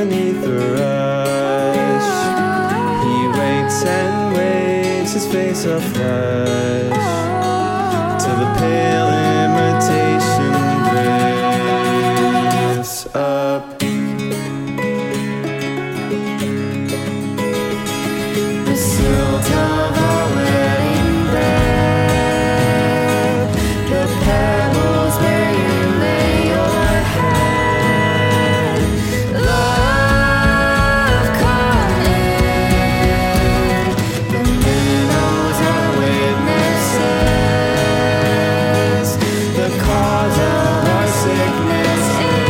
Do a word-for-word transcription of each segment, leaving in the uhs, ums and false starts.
beneath the rush. He waits and waits, his face a flush, till the pale imitation drifts up. The silt of our wedding bed, the pebbles where you lay your head. Love, come in. The meadows are witnesses. The cause of our sickness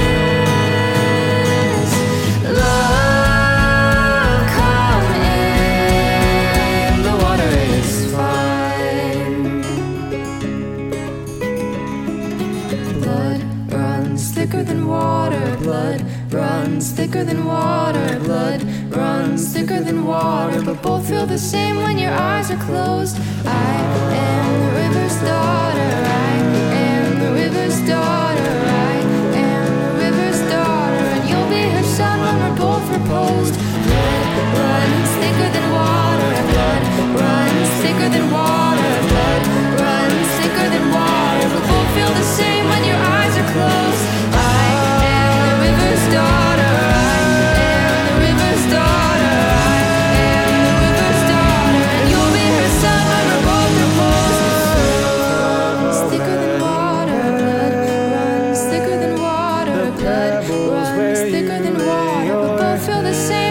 is love, come in. The water is fine. Blood runs thicker than water. Blood runs thicker than water. Blood runs thicker than water. But both feel the same when your eyes are closed. I am the river's daughter. I am the river's daughter. I am the river's daughter. And you'll be her son when we're both proposed. Blood runs thicker than water. Blood runs thicker than water. Blood runs thicker than water. But both feel the same when your eyes are closed. I am the river's daughter. I am the river's daughter. I am the river's daughter. And you'll be her son when we're both proposed. Blood runs thicker than water. Blood runs thicker than water. Blood runs thicker than water. But both feel the same